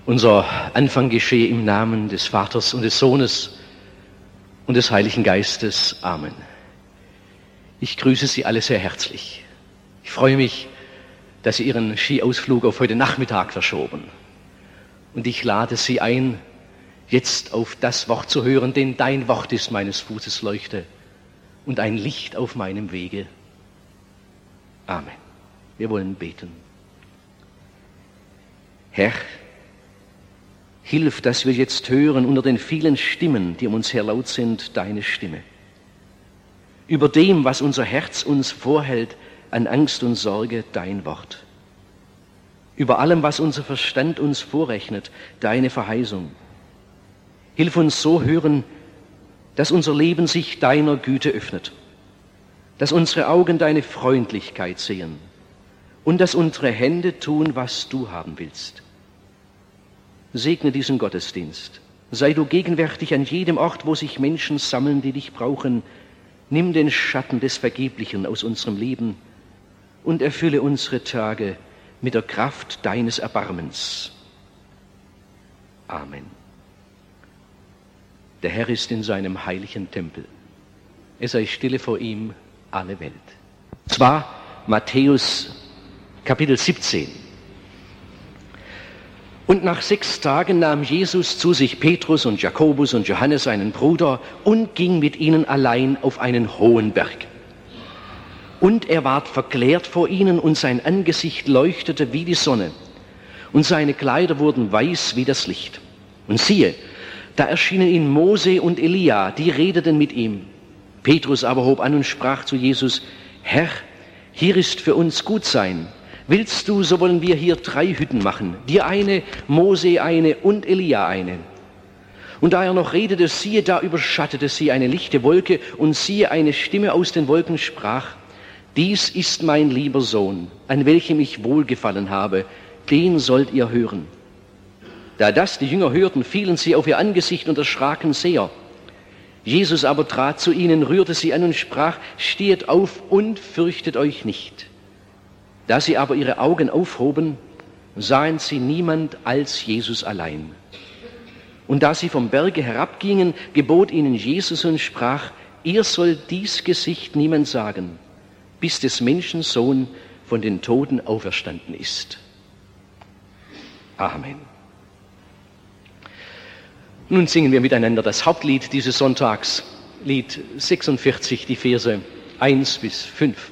Unser Anfang geschehe im Namen des Vaters und des Sohnes und des Heiligen Geistes. Amen. Ich grüße Sie alle sehr herzlich. Ich freue mich, dass Sie Ihren Skiausflug auf heute Nachmittag verschoben. Und ich lade Sie ein, jetzt auf das Wort zu hören, denn dein Wort ist meines Fußes Leuchte und ein Licht auf meinem Wege. Amen. Wir wollen beten. Herr, hilf, dass wir jetzt hören unter den vielen Stimmen, die um uns her laut sind, deine Stimme. Über dem, was unser Herz uns vorhält, an Angst und Sorge, dein Wort. Über allem, was unser Verstand uns vorrechnet, deine Verheißung. Hilf uns so hören, dass unser Leben sich deiner Güte öffnet, dass unsere Augen deine Freundlichkeit sehen und dass unsere Hände tun, was du haben willst. Segne diesen Gottesdienst. Sei du gegenwärtig an jedem Ort, wo sich Menschen sammeln, die dich brauchen. Nimm den Schatten des Vergeblichen aus unserem Leben und erfülle unsere Tage mit der Kraft deines Erbarmens. Amen. Der Herr ist in seinem heiligen Tempel. Es sei stille vor ihm alle Welt. Zwar Matthäus Kapitel 17. Und nach 6 Tagen nahm Jesus zu sich Petrus und Jakobus und Johannes, seinen Bruder, und ging mit ihnen allein auf einen hohen Berg. Und er ward verklärt vor ihnen, und sein Angesicht leuchtete wie die Sonne, und seine Kleider wurden weiß wie das Licht. Und siehe, da erschienen ihnen Mose und Elia, die redeten mit ihm. Petrus aber hob an und sprach zu Jesus: Herr, hier ist für uns gut sein. Willst du, so wollen wir hier 3 Hütten machen, dir eine, Mose eine und Elia eine. Und da er noch redete, siehe, da überschattete sie eine lichte Wolke, und siehe, eine Stimme aus den Wolken sprach: Dies ist mein lieber Sohn, an welchem ich wohlgefallen habe, den sollt ihr hören. Da das die Jünger hörten, fielen sie auf ihr Angesicht und erschraken sehr. Jesus aber trat zu ihnen, rührte sie an und sprach: Stehet auf und fürchtet euch nicht. Da sie aber ihre Augen aufhoben, sahen sie niemand als Jesus allein. Und da sie vom Berge herabgingen, gebot ihnen Jesus und sprach: Ihr sollt dies Gesicht niemand sagen, bis des Menschen Sohn von den Toten auferstanden ist. Amen. Nun singen wir miteinander das Hauptlied dieses Sonntags, Lied 46, die Verse 1 bis 5.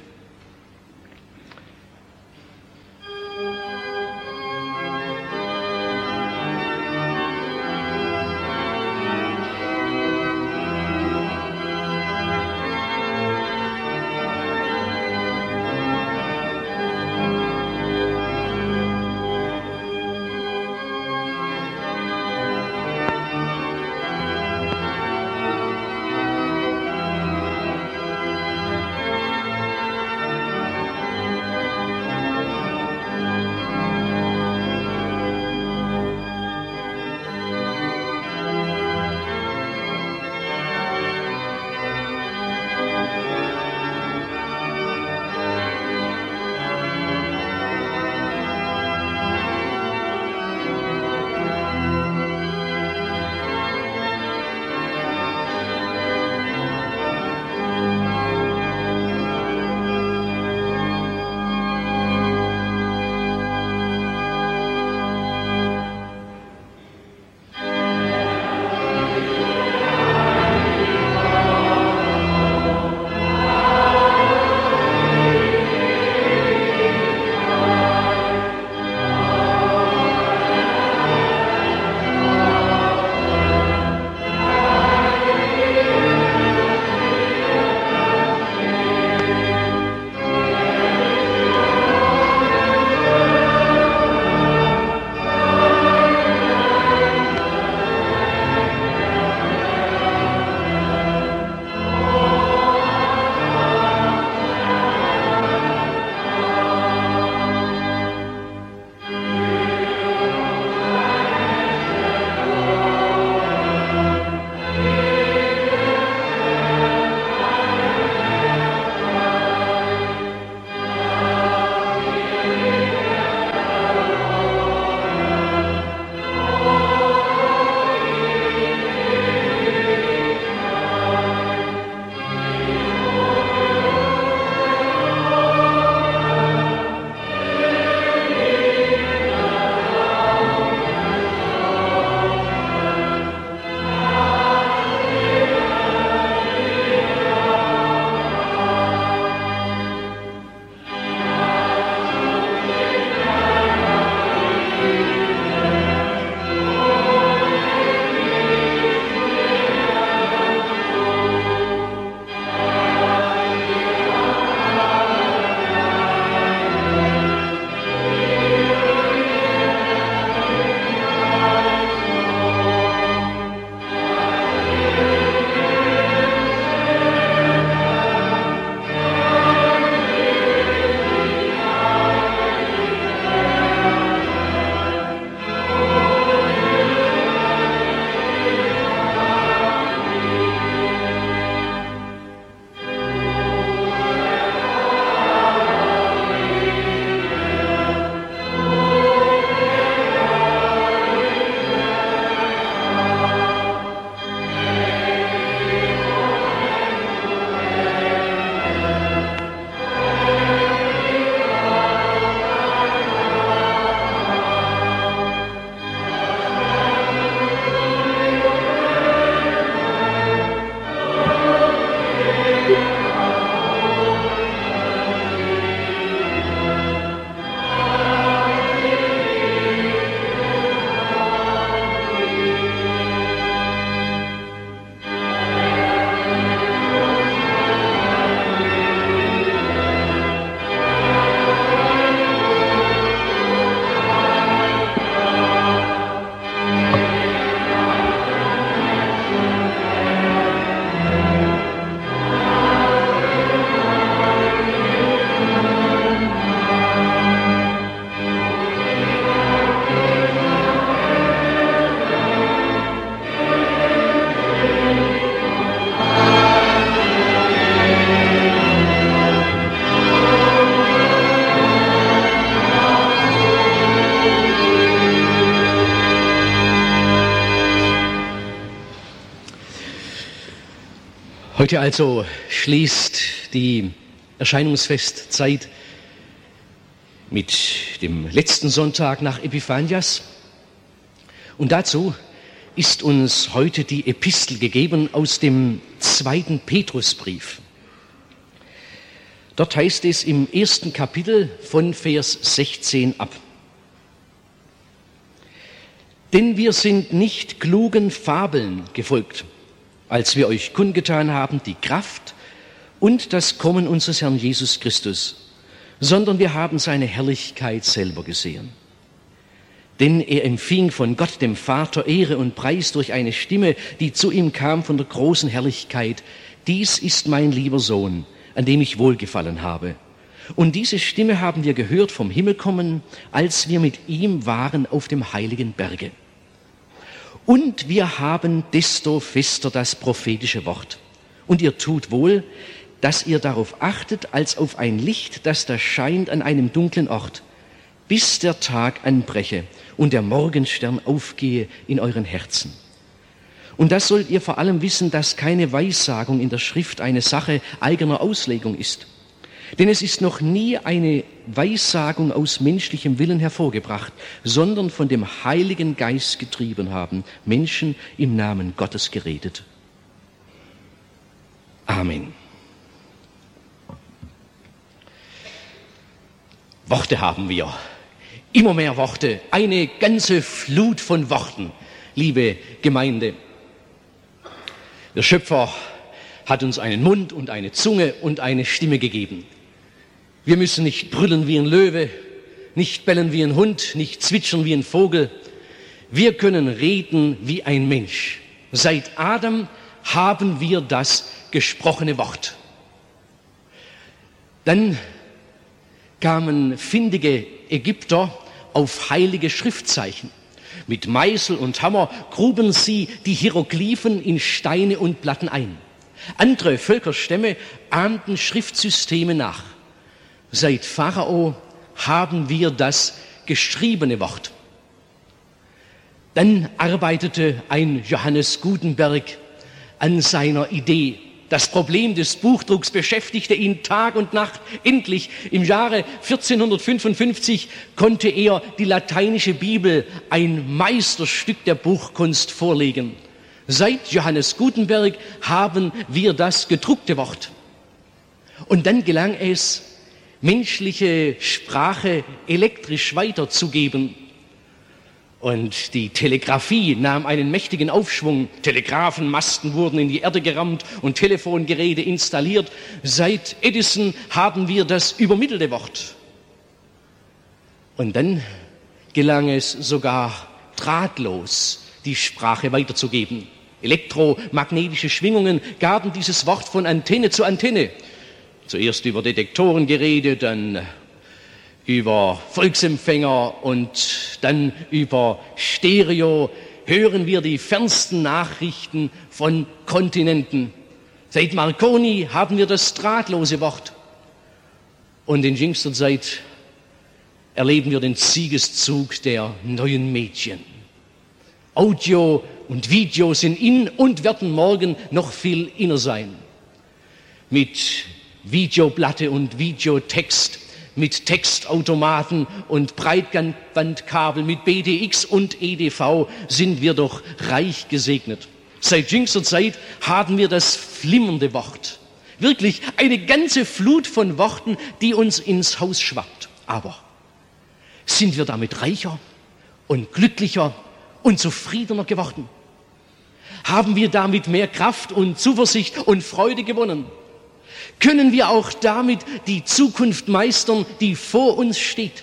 Heute also schließt die Erscheinungsfestzeit mit dem letzten Sonntag nach Epiphanias. Und dazu ist uns heute die Epistel gegeben aus dem 2. Petrusbrief. Dort heißt es im 1. Kapitel von Vers 16 ab: Denn wir sind nicht klugen Fabeln gefolgt, als wir euch kundgetan haben die Kraft und das Kommen unseres Herrn Jesus Christus, sondern wir haben seine Herrlichkeit selber gesehen. Denn er empfing von Gott dem Vater Ehre und Preis durch eine Stimme, die zu ihm kam von der großen Herrlichkeit: Dies ist mein lieber Sohn, an dem ich wohlgefallen habe. Und diese Stimme haben wir gehört vom Himmel kommen, als wir mit ihm waren auf dem heiligen Berge. Und wir haben desto fester das prophetische Wort. Und ihr tut wohl, dass ihr darauf achtet, als auf ein Licht, das da scheint an einem dunklen Ort, bis der Tag anbreche und der Morgenstern aufgehe in euren Herzen. Und das sollt ihr vor allem wissen, dass keine Weissagung in der Schrift eine Sache eigener Auslegung ist. Denn es ist noch nie eine Weissagung aus menschlichem Willen hervorgebracht, sondern von dem Heiligen Geist getrieben haben Menschen im Namen Gottes geredet. Amen. Worte haben wir, immer mehr Worte, eine ganze Flut von Worten, liebe Gemeinde. Der Schöpfer hat uns einen Mund und eine Zunge und eine Stimme gegeben. Wir müssen nicht brüllen wie ein Löwe, nicht bellen wie ein Hund, nicht zwitschern wie ein Vogel. Wir können reden wie ein Mensch. Seit Adam haben wir das gesprochene Wort. Dann kamen findige Ägypter auf heilige Schriftzeichen. Mit Meißel und Hammer gruben sie die Hieroglyphen in Steine und Platten ein. Andere Völkerstämme ahmten Schriftsysteme nach. Seit Pharao haben wir das geschriebene Wort. Dann arbeitete ein Johannes Gutenberg an seiner Idee. Das Problem des Buchdrucks beschäftigte ihn Tag und Nacht. Endlich im Jahre 1455 konnte er die lateinische Bibel, ein Meisterstück der Buchkunst, vorlegen. Seit Johannes Gutenberg haben wir das gedruckte Wort. Und dann gelang es, menschliche Sprache elektrisch weiterzugeben. Und die Telegrafie nahm einen mächtigen Aufschwung. Telegrafenmasten wurden in die Erde gerammt und Telefongeräte installiert. Seit Edison haben wir das übermittelte Wort. Und dann gelang es sogar drahtlos, die Sprache weiterzugeben. Elektromagnetische Schwingungen gaben dieses Wort von Antenne zu Antenne. Zuerst über Detektorengeräte, dann über Volksempfänger und dann über Stereo hören wir die fernsten Nachrichten von Kontinenten. Seit Marconi haben wir das drahtlose Wort. Und in jüngster Zeit erleben wir den Siegeszug der neuen Medien. Audio und Video sind in und werden morgen noch viel inner sein. Mit Videoplatte und Videotext, mit Textautomaten und Breitbandkabel, mit BTX und EDV sind wir doch reich gesegnet. Seit jüngster Zeit haben wir das flimmernde Wort. Wirklich eine ganze Flut von Worten, die uns ins Haus schwappt. Aber sind wir damit reicher und glücklicher und zufriedener geworden? Haben wir damit mehr Kraft und Zuversicht und Freude gewonnen? Können wir auch damit die Zukunft meistern, die vor uns steht?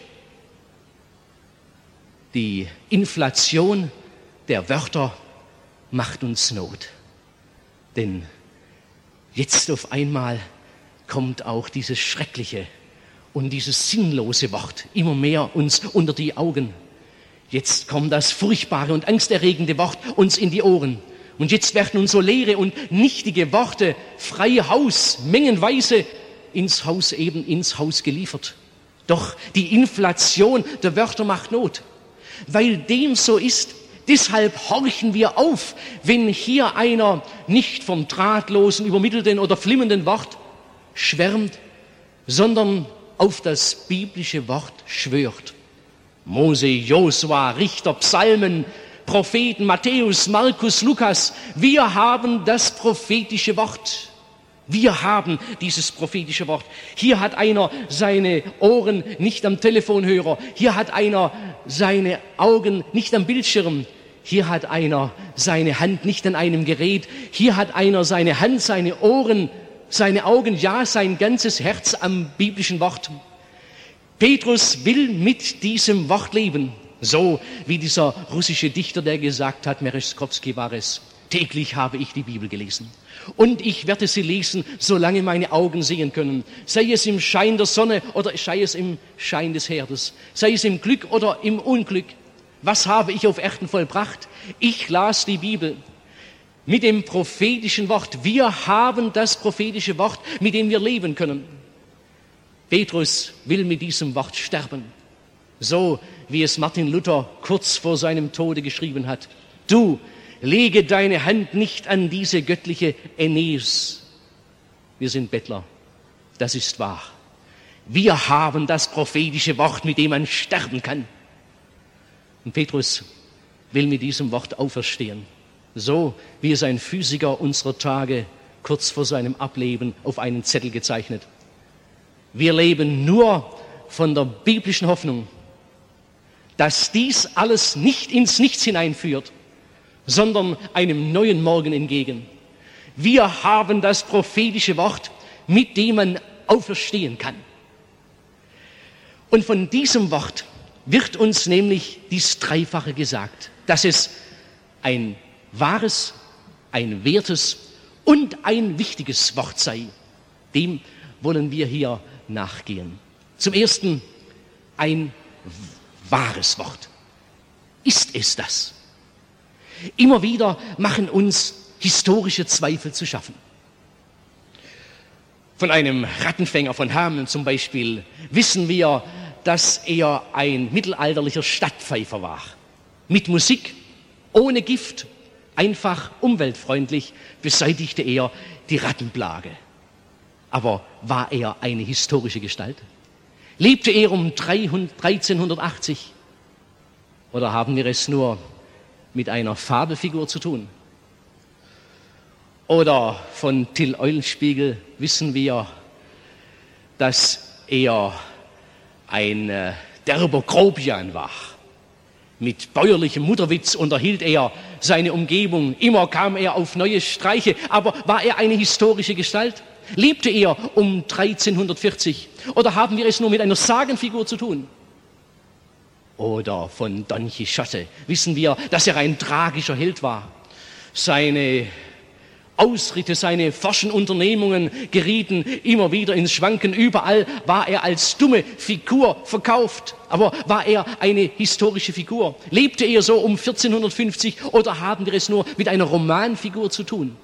Die Inflation der Wörter macht uns Not. Denn jetzt auf einmal kommt auch dieses schreckliche und dieses sinnlose Wort immer mehr uns unter die Augen. Jetzt kommt das furchtbare und angsterregende Wort uns in die Ohren. Und jetzt werden uns so leere und nichtige Worte frei Haus, mengenweise ins Haus geliefert. Doch die Inflation der Wörter macht Not. Weil dem so ist, Deshalb horchen wir auf, wenn hier einer nicht vom drahtlosen, übermittelten oder flimmernden Wort schwärmt, sondern auf das biblische Wort schwört. Mose, Josua, Richter, Psalmen, Propheten, Matthäus, Markus, Lukas, wir haben das prophetische Wort. Wir haben dieses prophetische Wort. Hier hat einer seine Ohren nicht am Telefonhörer. Hier hat einer seine Augen nicht am Bildschirm. Hier hat einer seine Hand nicht an einem Gerät. Hier hat einer seine Hand, seine Ohren, seine Augen, ja, sein ganzes Herz am biblischen Wort. Petrus will mit diesem Wort leben. So wie dieser russische Dichter, der gesagt hat, Merezhkovsky war es, täglich habe ich die Bibel gelesen. Und ich werde sie lesen, solange meine Augen sehen können. Sei es im Schein der Sonne oder sei es im Schein des Herdes. Sei es im Glück oder im Unglück. Was habe ich auf Erden vollbracht? Ich las die Bibel mit dem prophetischen Wort. Wir haben das prophetische Wort, mit dem wir leben können. Petrus will mit diesem Wort sterben. So wie es Martin Luther kurz vor seinem Tode geschrieben hat. Du, lege deine Hand nicht an diese göttliche Aeneis. Wir sind Bettler, das ist wahr. Wir haben das prophetische Wort, mit dem man sterben kann. Und Petrus will mit diesem Wort auferstehen. So wie es ein Physiker unserer Tage kurz vor seinem Ableben auf einen Zettel gezeichnet. Wir leben nur von der biblischen Hoffnung, dass dies alles nicht ins Nichts hineinführt, sondern einem neuen Morgen entgegen. Wir haben das prophetische Wort, mit dem man auferstehen kann. Und von diesem Wort wird uns nämlich dies Dreifache gesagt, dass es ein wahres, ein wertes und ein wichtiges Wort sei. Dem wollen wir hier nachgehen. Zum Ersten ein wahres Wort. Ist es das? Immer wieder machen uns historische Zweifel zu schaffen. Von einem Rattenfänger von Hameln zum Beispiel wissen wir, dass er ein mittelalterlicher Stadtpfeifer war. Mit Musik, ohne Gift, einfach umweltfreundlich beseitigte er die Rattenplage. Aber war er eine historische Gestalt? Lebte er um 1380? Oder haben wir es nur mit einer Fabelfigur zu tun? Oder von Till Eulenspiegel wissen wir, dass er ein derber Grobian war. Mit bäuerlichem Mutterwitz unterhielt er seine Umgebung. Immer kam er auf neue Streiche. Aber war er eine historische Gestalt? Lebte er um 1340? Oder haben wir es nur mit einer Sagenfigur zu tun? Oder von Don Quixote wissen wir, dass er ein tragischer Held war. Seine Ausritte, seine forschen Unternehmungen gerieten immer wieder ins Schwanken. Überall war er als dumme Figur verkauft. Aber war er eine historische Figur? Lebte er so um 1450 oder haben wir es nur mit einer Romanfigur zu tun?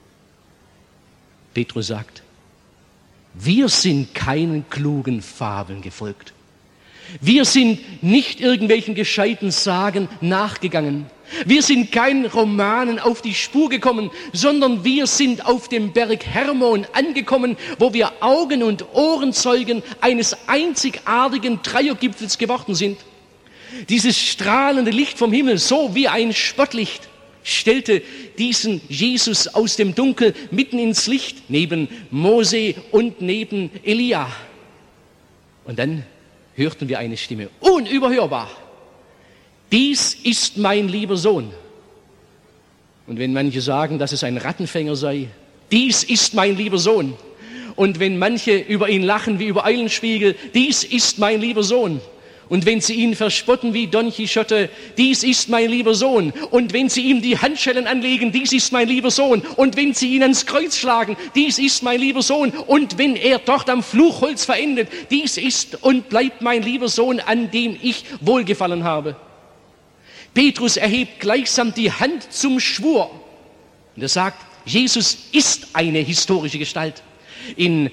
Petrus sagt, wir sind keinen klugen Fabeln gefolgt. Wir sind nicht irgendwelchen gescheiten Sagen nachgegangen. Wir sind keinen Romanen auf die Spur gekommen, sondern wir sind auf dem Berg Hermon angekommen, wo wir Augen- und Ohrenzeugen eines einzigartigen Dreiergipfels geworden sind. Dieses strahlende Licht vom Himmel, so wie ein Spottlicht, stellte diesen Jesus aus dem Dunkel mitten ins Licht, neben Mose und neben Elia. Und dann hörten wir eine Stimme, unüberhörbar. Dies ist mein lieber Sohn. Und wenn manche sagen, dass es ein Rattenfänger sei, dies ist mein lieber Sohn. Und wenn manche über ihn lachen wie über Eulenspiegel, dies ist mein lieber Sohn. Und wenn sie ihn verspotten wie Don Quixote, dies ist mein lieber Sohn. Und wenn sie ihm die Handschellen anlegen, dies ist mein lieber Sohn. Und wenn sie ihn ans Kreuz schlagen, dies ist mein lieber Sohn. Und wenn er dort am Fluchholz verendet, dies ist und bleibt mein lieber Sohn, an dem ich wohlgefallen habe. Petrus erhebt gleichsam die Hand zum Schwur. Und er sagt, Jesus ist eine historische Gestalt. In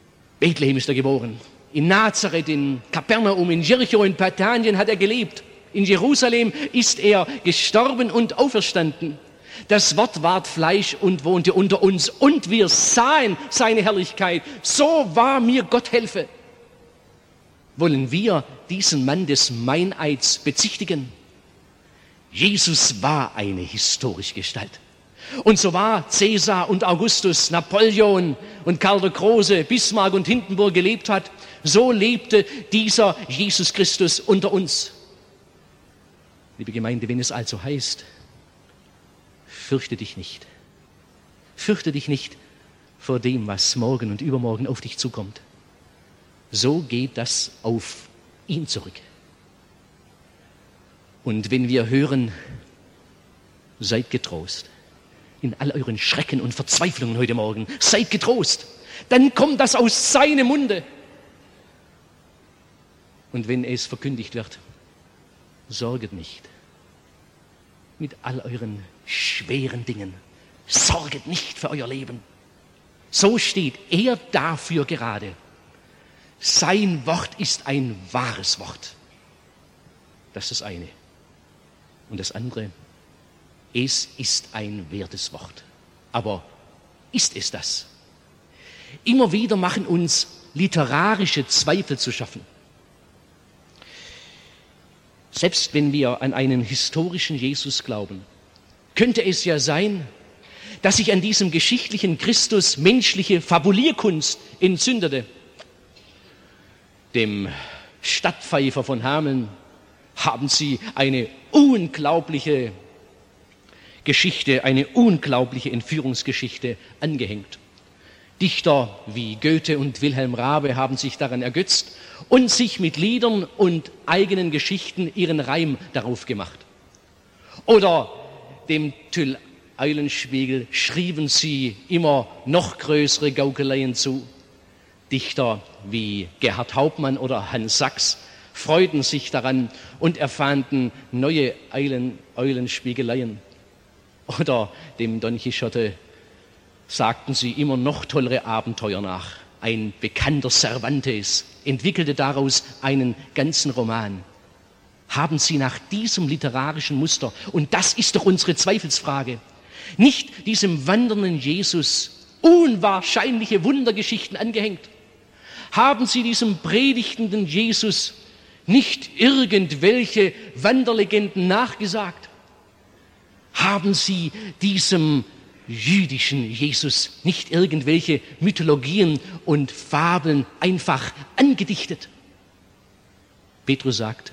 Bethlehem ist er geboren. In Nazareth, in Kapernaum, in Jericho, in Bethanien hat er gelebt. In Jerusalem ist er gestorben und auferstanden. Das Wort ward Fleisch und wohnte unter uns und wir sahen seine Herrlichkeit. So wahr mir Gott helfe. Wollen wir diesen Mann des Meineids bezichtigen? Jesus war eine historische Gestalt. Und so war Cäsar und Augustus, Napoleon und Karl der Große, Bismarck und Hindenburg gelebt hat, so lebte dieser Jesus Christus unter uns. Liebe Gemeinde, wenn es also heißt, fürchte dich nicht. Fürchte dich nicht vor dem, was morgen und übermorgen auf dich zukommt. So geht das auf ihn zurück. Und wenn wir hören, seid getrost, in all euren Schrecken und Verzweiflungen heute Morgen, seid getrost, dann kommt das aus seinem Munde. Und wenn es verkündigt wird, sorget nicht mit all euren schweren Dingen, sorget nicht für euer Leben. So steht er dafür gerade. Sein Wort ist ein wahres Wort. Das ist das eine. Und das andere, es ist ein wertes Wort. Aber ist es das? Immer wieder machen uns literarische Zweifel zu schaffen. Selbst wenn wir an einen historischen Jesus glauben, könnte es ja sein, dass sich an diesem geschichtlichen Christus menschliche Fabulierkunst entzündete. Dem Stadtpfeifer von Hameln haben sie eine unglaubliche Geschichte, eine unglaubliche Entführungsgeschichte angehängt. Dichter wie Goethe und Wilhelm Raabe haben sich daran ergötzt und sich mit Liedern und eigenen Geschichten ihren Reim darauf gemacht. Oder dem Tüll Eulenspiegel schrieben sie immer noch größere Gaukeleien zu. Dichter wie Gerhard Hauptmann oder Hans Sachs freuten sich daran und erfanden neue Eulenspiegeleien. Oder dem Don Quixote sagten sie immer noch tollere Abenteuer nach. Ein bekannter Cervantes entwickelte daraus einen ganzen Roman. Haben Sie nach diesem literarischen Muster, und das ist doch unsere Zweifelsfrage, nicht diesem wandernden Jesus unwahrscheinliche Wundergeschichten angehängt? Haben Sie diesem predigtenden Jesus nicht irgendwelche Wanderlegenden nachgesagt? Haben Sie diesem jüdischen Jesus nicht irgendwelche Mythologien und Fabeln einfach angedichtet? Petrus sagt,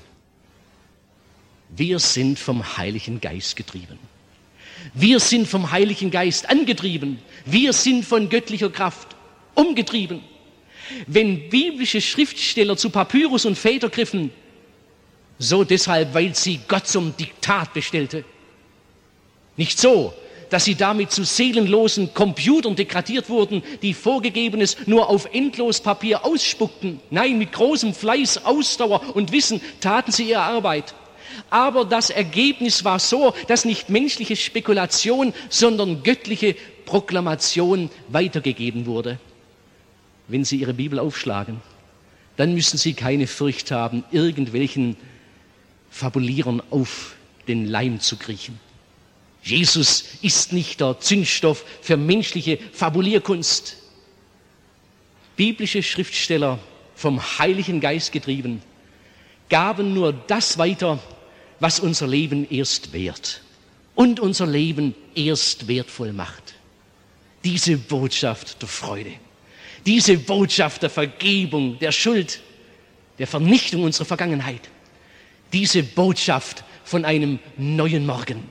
wir sind vom Heiligen Geist getrieben. Wir sind vom Heiligen Geist angetrieben. Wir sind von göttlicher Kraft umgetrieben. Wenn biblische Schriftsteller zu Papyrus und Väter griffen, so deshalb, weil sie Gott zum Diktat bestellte. Nicht so, dass sie damit zu seelenlosen Computern degradiert wurden, die Vorgegebenes nur auf Endlospapier ausspuckten. Nein, mit großem Fleiß, Ausdauer und Wissen taten sie ihre Arbeit. Aber das Ergebnis war so, dass nicht menschliche Spekulation, sondern göttliche Proklamation weitergegeben wurde. Wenn Sie Ihre Bibel aufschlagen, dann müssen Sie keine Furcht haben, irgendwelchen Fabulierern auf den Leim zu kriechen. Jesus ist nicht der Zündstoff für menschliche Fabulierkunst. Biblische Schriftsteller, vom Heiligen Geist getrieben, gaben nur das weiter, was unser Leben erst wert und unser Leben erst wertvoll macht. Diese Botschaft der Freude, diese Botschaft der Vergebung, der Schuld, der Vernichtung unserer Vergangenheit, diese Botschaft von einem neuen Morgen.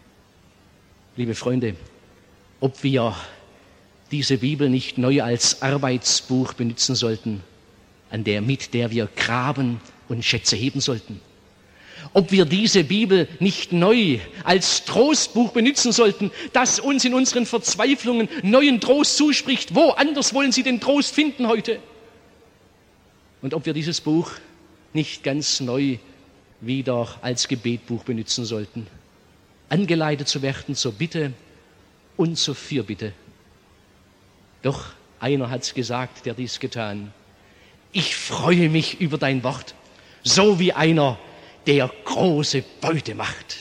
Liebe Freunde, ob wir diese Bibel nicht neu als Arbeitsbuch benutzen sollten, mit der wir graben und Schätze heben sollten. Ob wir diese Bibel nicht neu als Trostbuch benutzen sollten, das uns in unseren Verzweiflungen neuen Trost zuspricht. Wo anders wollen Sie den Trost finden heute? Und ob wir dieses Buch nicht ganz neu wieder als Gebetbuch benutzen sollten, angeleitet zu werden zur Bitte und zur Fürbitte. Doch einer hat's gesagt, der dies getan. Ich freue mich über dein Wort, so wie einer, der große Beute macht.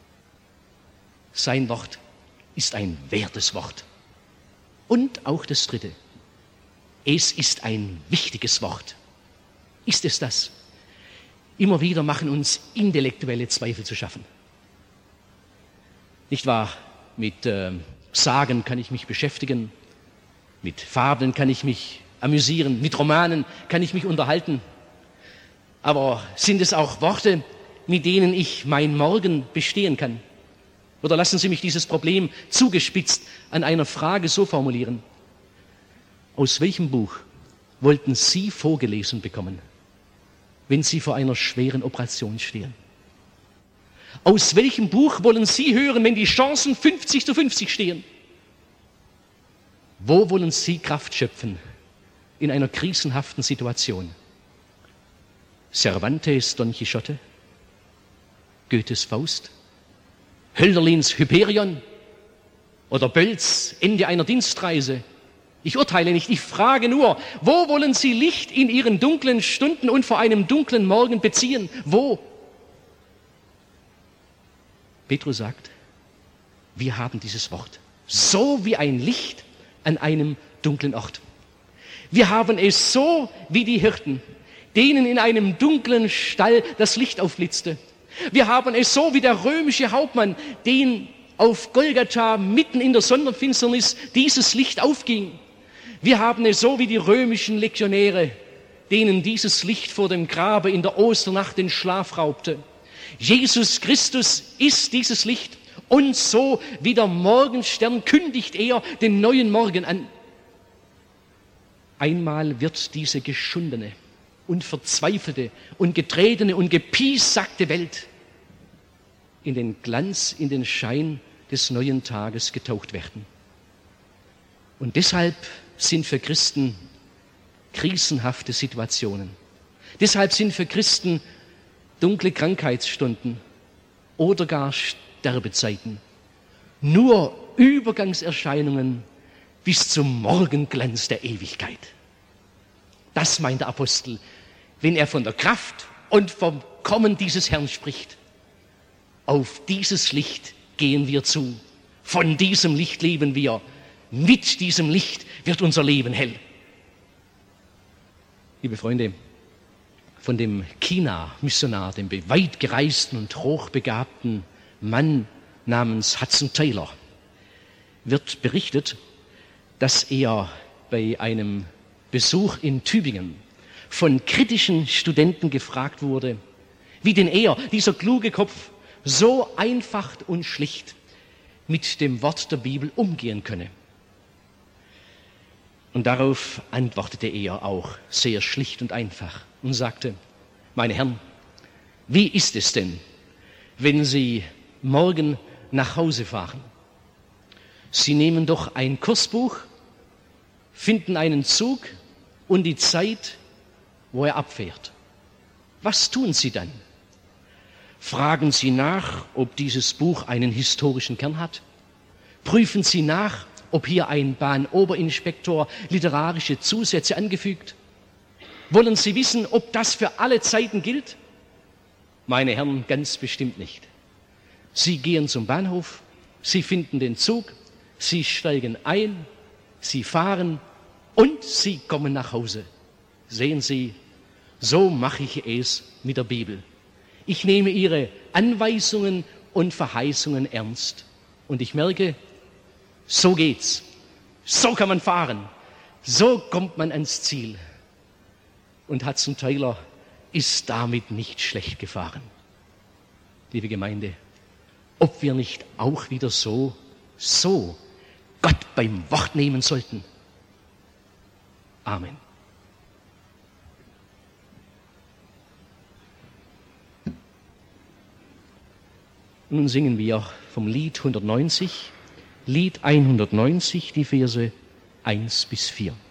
Sein Wort ist ein wertes Wort. Und auch das dritte. Es ist ein wichtiges Wort. Ist es das? Immer wieder machen uns intellektuelle Zweifel zu schaffen. Nicht wahr? Mit Sagen kann ich mich beschäftigen, mit Fabeln kann ich mich amüsieren, mit Romanen kann ich mich unterhalten. Aber sind es auch Worte, mit denen ich mein Morgen bestehen kann? Oder lassen Sie mich dieses Problem zugespitzt an einer Frage so formulieren. Aus welchem Buch wollten Sie vorgelesen bekommen, wenn Sie vor einer schweren Operation stehen? Aus welchem Buch wollen Sie hören, wenn die Chancen 50-50 stehen? Wo wollen Sie Kraft schöpfen in einer krisenhaften Situation? Cervantes Don Quixote? Goethes Faust? Hölderlins Hyperion? Oder Bölls Ende einer Dienstreise? Ich urteile nicht, ich frage nur, wo wollen Sie Licht in Ihren dunklen Stunden und vor einem dunklen Morgen beziehen? Wo? Petrus sagt, wir haben dieses Wort, so wie ein Licht an einem dunklen Ort. Wir haben es so wie die Hirten, denen in einem dunklen Stall das Licht aufblitzte. Wir haben es so wie der römische Hauptmann, den auf Golgatha mitten in der Sonnenfinsternis dieses Licht aufging. Wir haben es so wie die römischen Legionäre, denen dieses Licht vor dem Grabe in der Osternacht den Schlaf raubte. Jesus Christus ist dieses Licht und so wie der Morgenstern kündigt er den neuen Morgen an. Einmal wird diese geschundene und verzweifelte und getretene und gepiessackte Welt in den Glanz, in den Schein des neuen Tages getaucht werden. Und deshalb sind für Christen krisenhafte Situationen. Deshalb sind für Christen dunkle Krankheitsstunden oder gar Sterbezeiten nur Übergangserscheinungen bis zum Morgenglanz der Ewigkeit. Das meint der Apostel, wenn er von der Kraft und vom Kommen dieses Herrn spricht. Auf dieses Licht gehen wir zu. Von diesem Licht leben wir. Mit diesem Licht wird unser Leben hell. Liebe Freunde, von dem China-Missionar, dem weit gereisten und hochbegabten Mann namens Hudson Taylor, wird berichtet, dass er bei einem Besuch in Tübingen von kritischen Studenten gefragt wurde, wie denn er, dieser kluge Kopf, so einfach und schlicht mit dem Wort der Bibel umgehen könne. Und darauf antwortete er auch sehr schlicht und einfach und sagte, meine Herren, wie ist es denn, wenn Sie morgen nach Hause fahren? Sie nehmen doch ein Kursbuch, finden einen Zug und die Zeit, wo er abfährt. Was tun Sie dann? Fragen Sie nach, ob dieses Buch einen historischen Kern hat? Prüfen Sie nach, ob hier ein Bahnoberinspektor literarische Zusätze angefügt? Wollen Sie wissen, ob das für alle Zeiten gilt? Meine Herren, ganz bestimmt nicht. Sie gehen zum Bahnhof, Sie finden den Zug, Sie steigen ein, Sie fahren und Sie kommen nach Hause. Sehen Sie, so mache ich es mit der Bibel. Ich nehme Ihre Anweisungen und Verheißungen ernst. Und ich merke, so geht's. So kann man fahren. So kommt man ans Ziel. Und Hudson Taylor ist damit nicht schlecht gefahren. Liebe Gemeinde, ob wir nicht auch wieder so Gott beim Wort nehmen sollten. Amen. Nun singen wir vom Lied 190, Lied 190, die Verse 1 bis 4.